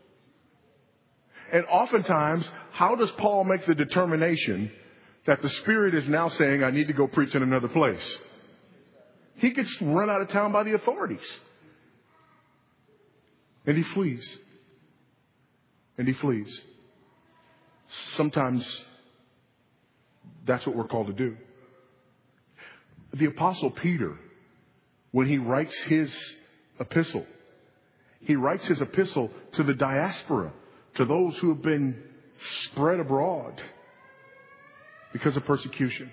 And oftentimes, how does Paul make the determination that the Spirit is now saying, I need to go preach in another place? He gets run out of town by the authorities. And he flees. And he flees. Sometimes that's what we're called to do. The Apostle Peter, when he writes his epistle, he writes his epistle to the diaspora, to those who have been spread abroad because of persecution.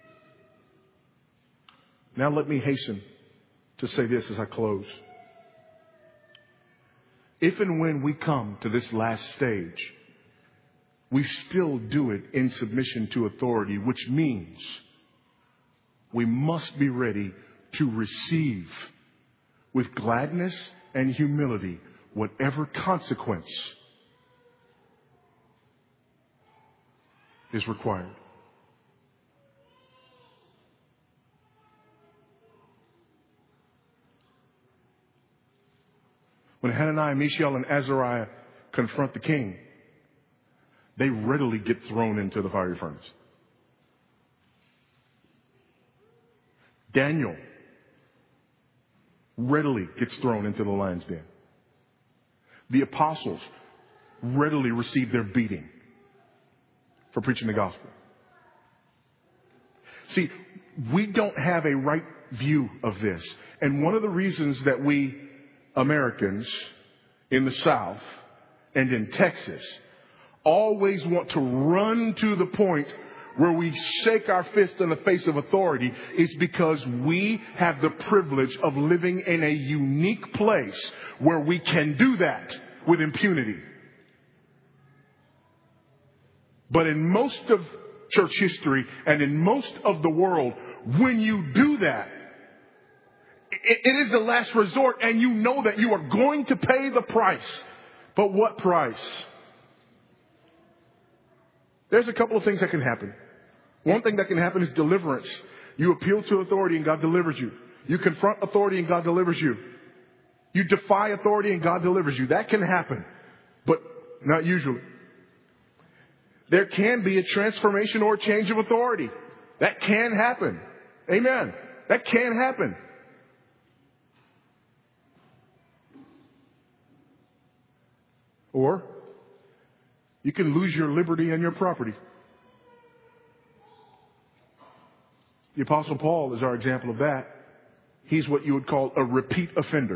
Now let me hasten to say this as I close. If and when we come to this last stage, we still do it in submission to authority, which means we must be ready to receive with gladness and humility whatever consequence is required. When Hananiah, Mishael, and Azariah confront the king, they readily get thrown into the fiery furnace. Daniel readily gets thrown into the lion's den. The apostles readily receive their beating for preaching the gospel. See, we don't have a right view of this. And one of the reasons that we Americans in the South and in Texas always want to run to the point where we shake our fist in the face of authority is because we have the privilege of living in a unique place where we can do that with impunity. But in most of church history and in most of the world, when you do that, it, it is the last resort, and you know that you are going to pay the price. But what price? There's a couple of things that can happen. One thing that can happen is deliverance. You appeal to authority and God delivers you. You confront authority and God delivers you. You defy authority and God delivers you. That can happen, but not usually. There can be a transformation or a change of authority. That can happen. Amen. That can happen. Or you can lose your liberty and your property. The Apostle Paul is our example of that. He's what you would call a repeat offender.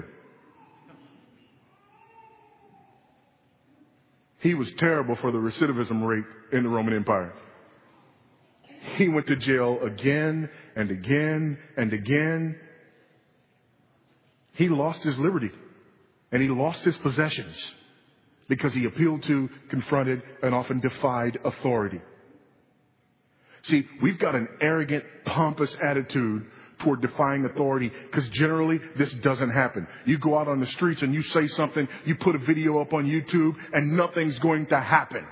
He was terrible for the recidivism rate in the Roman Empire. He went to jail again and again and again. He lost his liberty and he lost his possessions because he appealed to, confronted, and often defied authority. See, we've got an arrogant, pompous attitude toward defying authority because generally this doesn't happen. You go out on the streets and you say something, you put a video up on YouTube, and nothing's going to happen.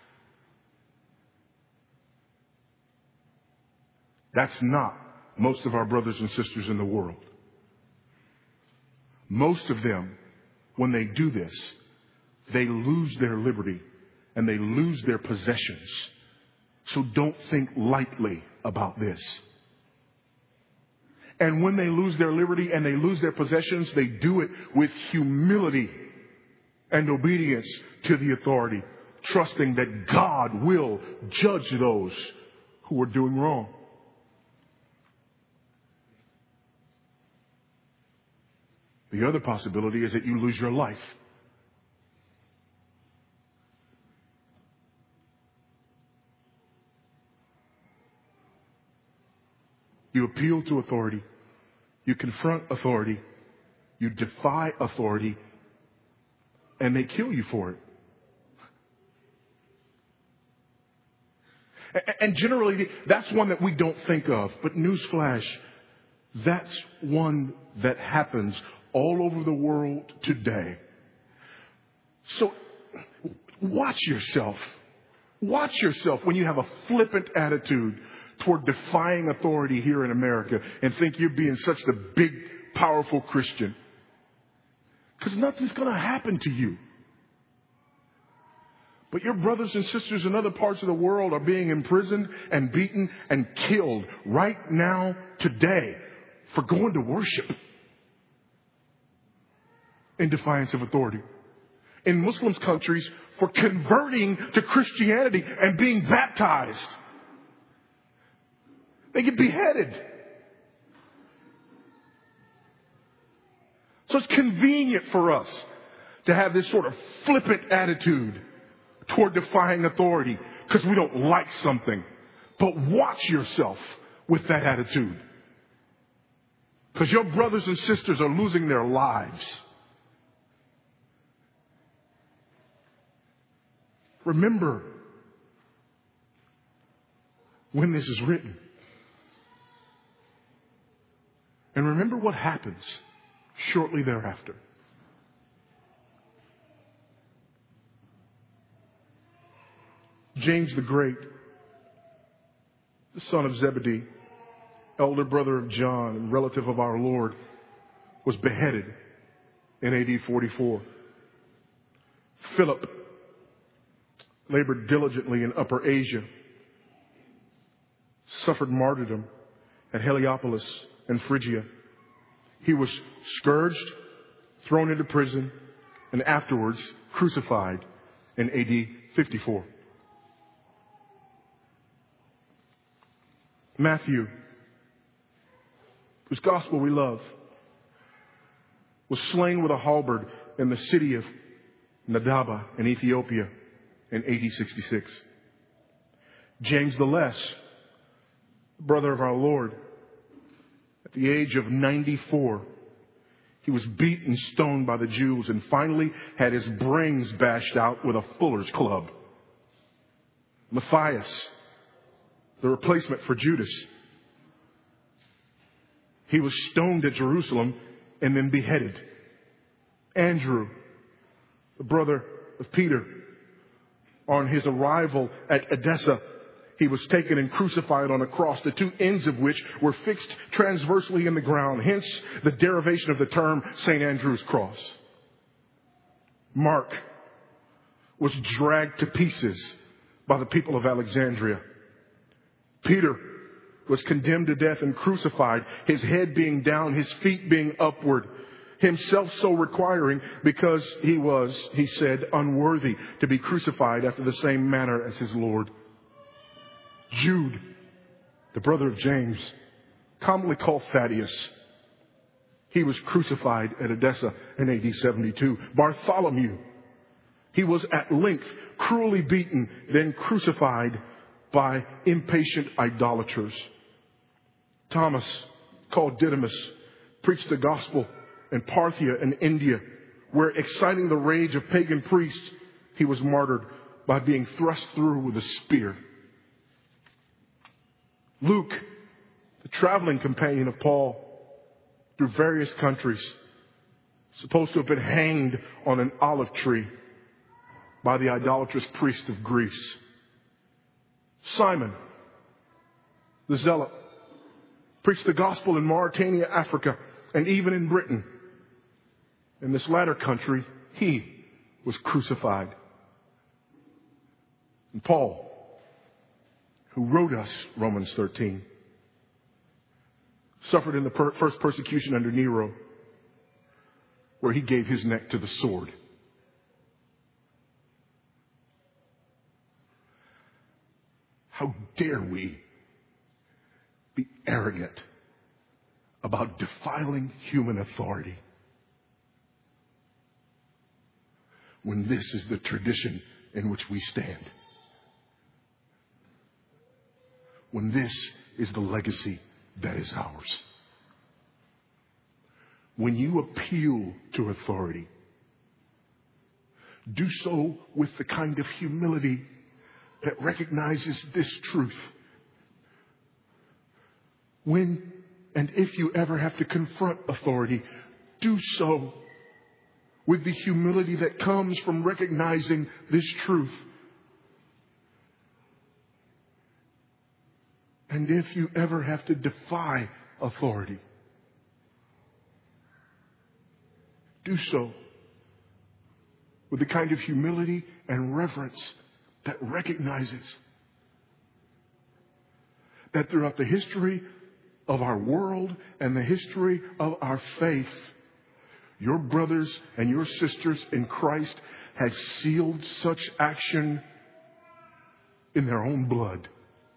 That's not most of our brothers and sisters in the world. Most of them, when they do this, they lose their liberty and they lose their possessions. So don't think lightly about this. And when they lose their liberty and they lose their possessions, they do it with humility and obedience to the authority, trusting that God will judge those who are doing wrong. The other possibility is that you lose your life. You appeal to authority. You confront authority. You defy authority. And they kill you for it. And generally, that's one that we don't think of. But newsflash, that's one that happens all over the world today. So watch yourself. Watch yourself when you have a flippant attitude toward defying authority here in America and think you're being such the big, powerful Christian. Because nothing's going to happen to you. But your brothers and sisters in other parts of the world are being imprisoned and beaten and killed right now, today, for going to worship in defiance of authority. In Muslim countries, for converting to Christianity and being baptized. They get beheaded. So it's convenient for us to have this sort of flippant attitude toward defying authority because we don't like something. But watch yourself with that attitude. Because your brothers and sisters are losing their lives. Remember when this is written. And remember what happens shortly thereafter. James the Great, the son of Zebedee, elder brother of John and relative of our Lord, was beheaded in A D forty-four. Philip labored diligently in Upper Asia, suffered martyrdom at Heliopolis and Phrygia. He was scourged, thrown into prison, and afterwards crucified in A D fifty-four. Matthew, whose gospel we love, was slain with a halberd in the city of Nadaba in Ethiopia in A D sixty-six. James the Less, brother of our Lord, at the age of ninety-four, he was beaten and stoned by the Jews and finally had his brains bashed out with a fuller's club. Matthias, the replacement for Judas, He was stoned at Jerusalem and then beheaded. Andrew, the brother of Peter, on his arrival at Edessa, he was taken and crucified on a cross, the two ends of which were fixed transversely in the ground. Hence the derivation of the term Saint Andrew's cross. Mark was dragged to pieces by the people of Alexandria. Peter was condemned to death and crucified, his head being down, his feet being upward, himself so requiring because he was, he said, unworthy to be crucified after the same manner as his Lord. Jude, the brother of James, commonly called Thaddeus, he was crucified at Edessa in A D seventy-two. Bartholomew, he was at length cruelly beaten, then crucified by impatient idolaters. Thomas, called Didymus, preached the gospel in Parthia and India, where, exciting the rage of pagan priests, he was martyred by being thrust through with a spear. Luke, the traveling companion of Paul through various countries, supposed to have been hanged on an olive tree by the idolatrous priest of Greece. Simon, the zealot, preached the gospel in Mauritania, Africa, and even in Britain. In this latter country, he was crucified. And Paul, who wrote us Romans thirteen, suffered in the per- first persecution under Nero, where he gave his neck to the sword. How dare we be arrogant about defiling human authority when this is the tradition in which we stand? When this is the legacy that is ours. When you appeal to authority, do so with the kind of humility that recognizes this truth. When and if you ever have to confront authority, do so with the humility that comes from recognizing this truth. And if you ever have to defy authority, do so with the kind of humility and reverence that recognizes that throughout the history of our world and the history of our faith, your brothers and your sisters in Christ had sealed such action in their own blood.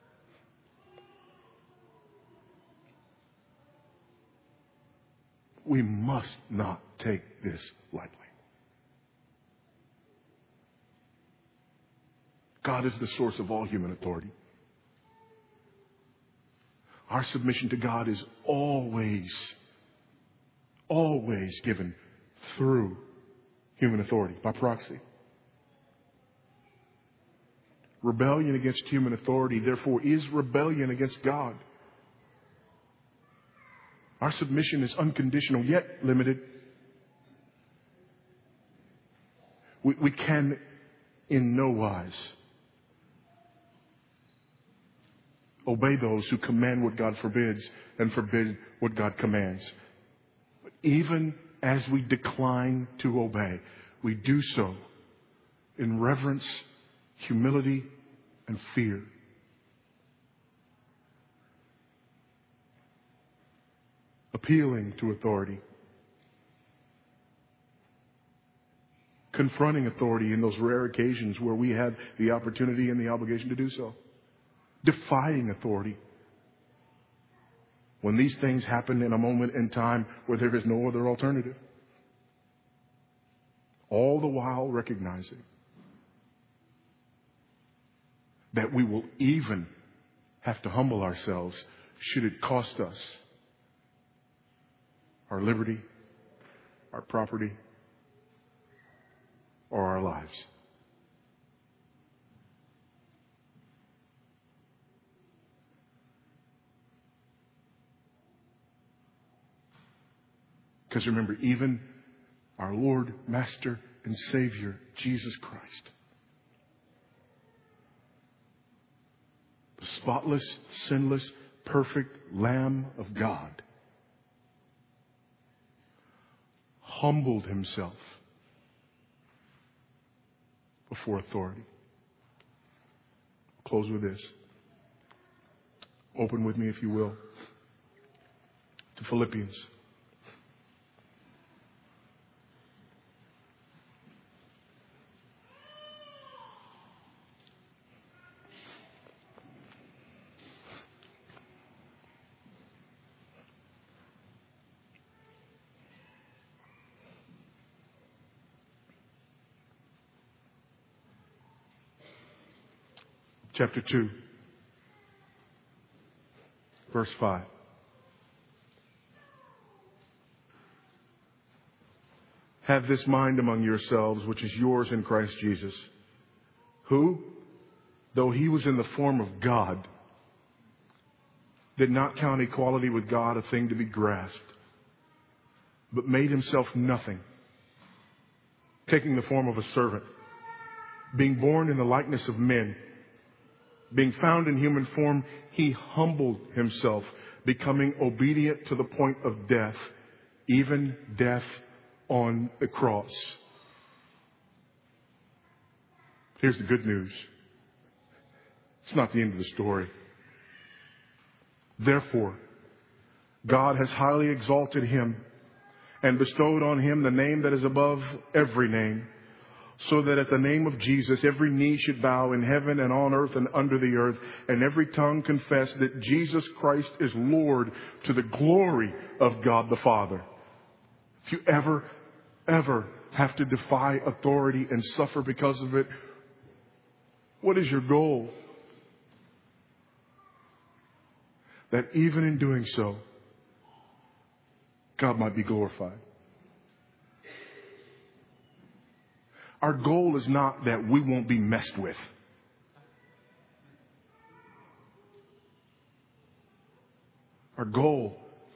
We must not take this lightly. God is the source of all human authority. Our submission to God is always, always given through human authority, by proxy. Rebellion against human authority, therefore, is rebellion against God. Our submission is unconditional, yet limited. We, we can in no wise obey those who command what God forbids and forbid what God commands. But even as we decline to obey, we do so in reverence, humility, and fear. Appealing to authority. Confronting authority in those rare occasions where we have the opportunity and the obligation to do so. Defying authority when these things happen in a moment in time where there is no other alternative. All the while recognizing that we will even have to humble ourselves should it cost us our liberty, our property, or our lives. Because remember, even our Lord, Master, and Savior, Jesus Christ, the spotless, sinless, perfect Lamb of God, humbled himself before authority. I'll close with this. Open with me, if you will, to Philippians. Chapter two, verse five. Have this mind among yourselves, which is yours in Christ Jesus, who, though he was in the form of God, did not count equality with God a thing to be grasped, but made himself nothing, taking the form of a servant, being born in the likeness of men. Being found in human form, he humbled himself, becoming obedient to the point of death, even death on the cross. Here's the good news. It's not the end of the story. Therefore, God has highly exalted him and bestowed on him the name that is above every name, so that at the name of Jesus, every knee should bow in heaven and on earth and under the earth, and every tongue confess that Jesus Christ is Lord, to the glory of God the Father. If you ever, ever have to defy authority and suffer because of it, what is your goal? That even in doing so, God might be glorified. Our goal is not that we won't be messed with. Our goal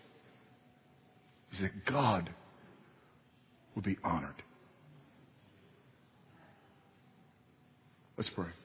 is that God will be honored. Let's pray.